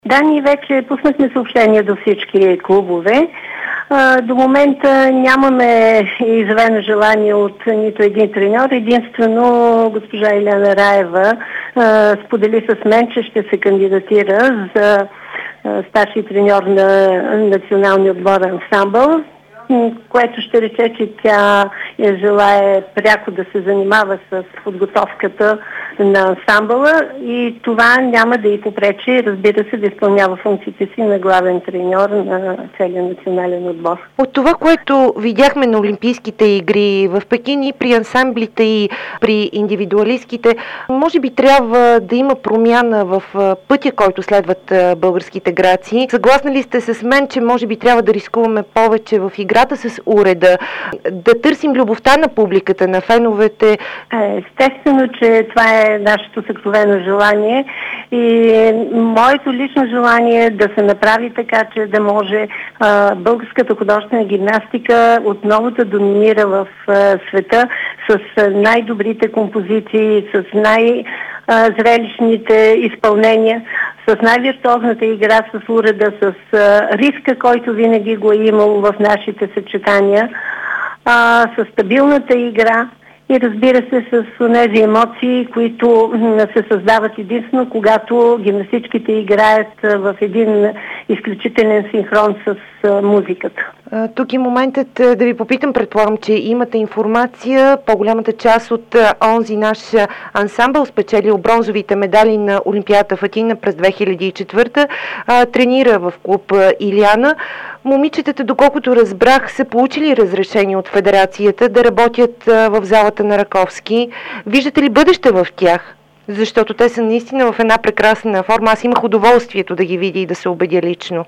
Да, ние вече пуснахме съобщения до всички клубове. До момента нямаме изявено желание от нито един треньор. Единствено госпожа Елена Раева сподели с мен, че ще се кандидатира за старши треньор на националния отбор ансамбъл, което ще рече, че тя желае пряко да се занимава с подготовката на ансамбъла и това няма да й попречи, разбира се, да изпълнява функциите си на главен треньор на целия национален отбор. От това, което видяхме на Олимпийските игри в Пекин и при ансамблите и при индивидуалистките, може би трябва да има промяна в пътя, който следват българските граци. Съгласна ли сте с мен, че може би трябва да рискуваме повече в играта с уреда, да търсим любовта на публиката, на феновете? Естествено, че това е нашето съкровено желание и моето лично желание е да се направи така, че да може българската художествена гимнастика отново да доминира в света с най-добрите композиции, с най-зрелищните изпълнения, с най-виртуозната игра с уреда, с риска, който винаги го е имало в нашите съчетания, с стабилната игра и разбира се с тези емоции, които се създават единствено, когато гимнастичките играят в един изключителен синхрон с музиката. Тук е моментът да ви попитам, предполагам, че имате информация. По-голямата част от онзи наш ансамбъл, спечелил бронзовите медали на Олимпиадата в Атина през 2004, тренира в клуб Илиана. Момичетата, доколкото разбрах, са получили разрешение от федерацията да работят в залата на Раковски. Виждате ли бъдеще в тях? Защото те са наистина в една прекрасна форма. Аз имах удоволствието да ги видя и да се убедя лично.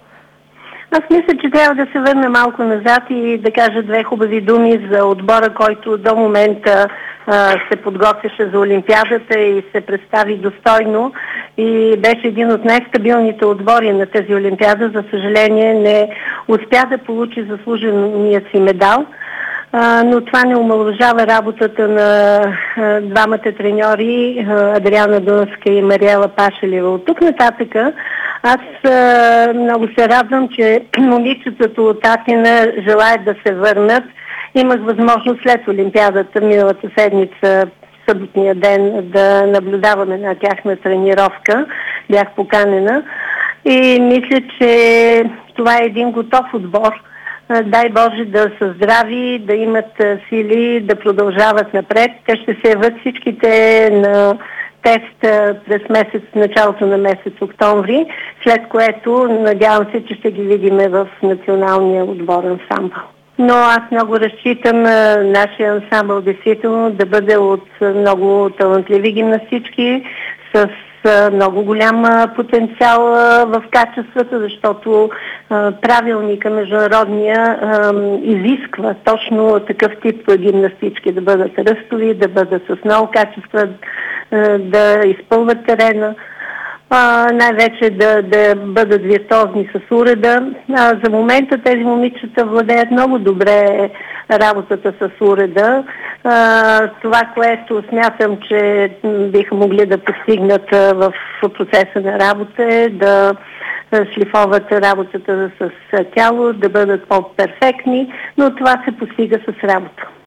Аз мисля, че трябва да се върна малко назад и да кажа две хубави думи за отбора, който до момента се подготвяше за Олимпиадата и се представи достойно и беше един от най-стабилните отбори на тази Олимпиада. За съжаление не успя да получи заслужения си медал, но това не омаловажава работата на двамата треньори, Адриана Дунска и Мариела Пашелева. От тук нататъка аз много се радвам, че момичетата от Атина желаят да се върнат. Имах възможност след Олимпиадата миналата седмица, съботния ден, да наблюдаваме на тяхна тренировка. Бях поканена и мисля, че това е един готов отбор. Дай Боже да са здрави, да имат сили, да продължават напред. Те ще се явят всичките на тест през началото на месец октомври, след което надявам се, че ще ги видим в националния отбор ансамбъл. Но аз много разчитам нашия ансамбъл действително да бъде от много талантливи гимнастички с много голям потенциал в качествата, защото правилника международния изисква точно такъв тип гимнастички да бъдат ръстови, да бъдат с много качества, да изпълват терена, най-вече да бъдат виртуозни с уреда. За момента тези момичета владеят много добре работата с уреда. Това, което смятам, че биха могли да постигнат в процеса на работа е да шлифоват работата с тяло, да бъдат по-перфектни, но това се постига с работа.